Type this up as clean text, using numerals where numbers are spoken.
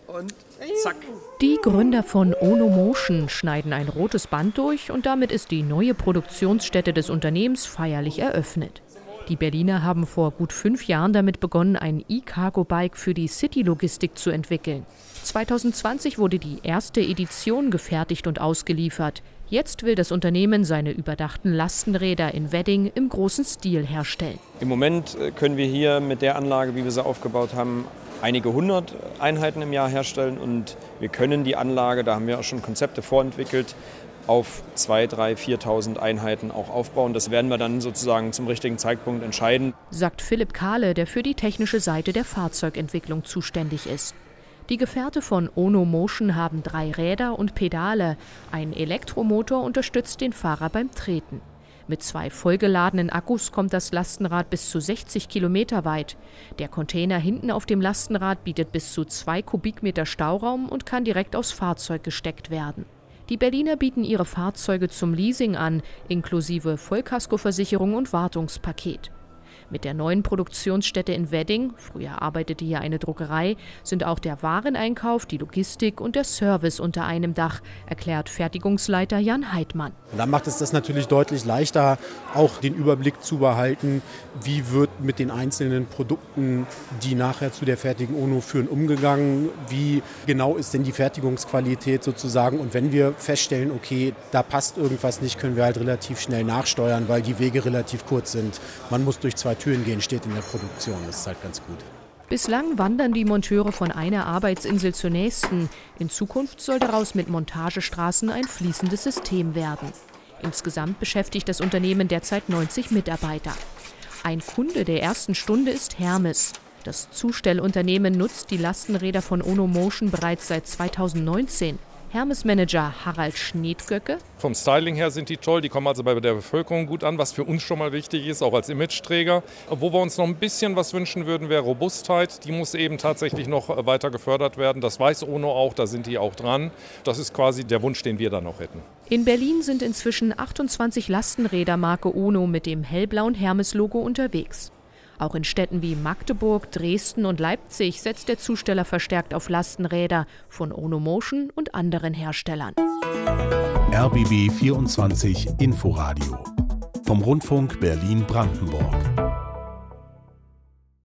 und zack. Die Gründer von Ono Motion schneiden ein rotes Band durch und damit ist die neue Produktionsstätte des Unternehmens feierlich eröffnet. Die Berliner haben vor gut 5 Jahren damit begonnen, ein E-Cargo-Bike für die City-Logistik zu entwickeln. 2020 wurde die erste Edition gefertigt und ausgeliefert. Jetzt will das Unternehmen seine überdachten Lastenräder in Wedding im großen Stil herstellen. Im Moment können wir hier mit der Anlage, wie wir sie aufgebaut haben, einige 100 Einheiten im Jahr herstellen. Und wir können die Anlage, da haben wir auch schon Konzepte vorentwickelt, auf 2.000, 3.000, 4.000 Einheiten auch aufbauen. Das werden wir dann sozusagen zum richtigen Zeitpunkt entscheiden. Sagt Philipp Kahle, der für die technische Seite der Fahrzeugentwicklung zuständig ist. Die Gefährte von Ono Motion haben 3 Räder und Pedale. Ein Elektromotor unterstützt den Fahrer beim Treten. Mit 2 vollgeladenen Akkus kommt das Lastenrad bis zu 60 Kilometer weit. Der Container hinten auf dem Lastenrad bietet bis zu 2 Kubikmeter Stauraum und kann direkt aufs Fahrzeug gesteckt werden. Die Berliner bieten ihre Fahrzeuge zum Leasing an, inklusive Vollkaskoversicherung und Wartungspaket. Mit der neuen Produktionsstätte in Wedding, früher arbeitete hier eine Druckerei, sind auch der Wareneinkauf, die Logistik und der Service unter einem Dach, erklärt Fertigungsleiter Jan Heidmann. Und dann macht es das natürlich deutlich leichter, auch den Überblick zu behalten, wie wird mit den einzelnen Produkten, die nachher zu der fertigen Ono führen, umgegangen, wie genau ist denn die Fertigungsqualität sozusagen. Und wenn wir feststellen, okay, da passt irgendwas nicht, können wir halt relativ schnell nachsteuern, weil die Wege relativ kurz sind. Man muss durch 2 Türen gehen, steht in der Produktion. Das ist halt ganz gut. Bislang wandern die Monteure von einer Arbeits'insel zur nächsten. In Zukunft soll daraus mit Montagestraßen ein fließendes System werden. Insgesamt beschäftigt das Unternehmen derzeit 90 Mitarbeiter. Ein Kunde der ersten Stunde ist Hermes. Das Zustellunternehmen nutzt die Lastenräder von Ono Motion bereits seit 2019. Hermes-Manager Harald Schneedgöcke. Vom Styling her sind die toll, die kommen also bei der Bevölkerung gut an, was für uns schon mal wichtig ist, auch als Imageträger. Wo wir uns noch ein bisschen was wünschen würden, wäre Robustheit. Die muss eben tatsächlich noch weiter gefördert werden. Das weiß Ono auch, da sind die auch dran. Das ist quasi der Wunsch, den wir dann noch hätten. In Berlin sind inzwischen 28 Lastenräder Marke Ono mit dem hellblauen Hermes-Logo unterwegs. Auch in Städten wie Magdeburg, Dresden und Leipzig setzt der Zusteller verstärkt auf Lastenräder von Ono Motion und anderen Herstellern. RBB 24 Inforadio vom Rundfunk Berlin-Brandenburg.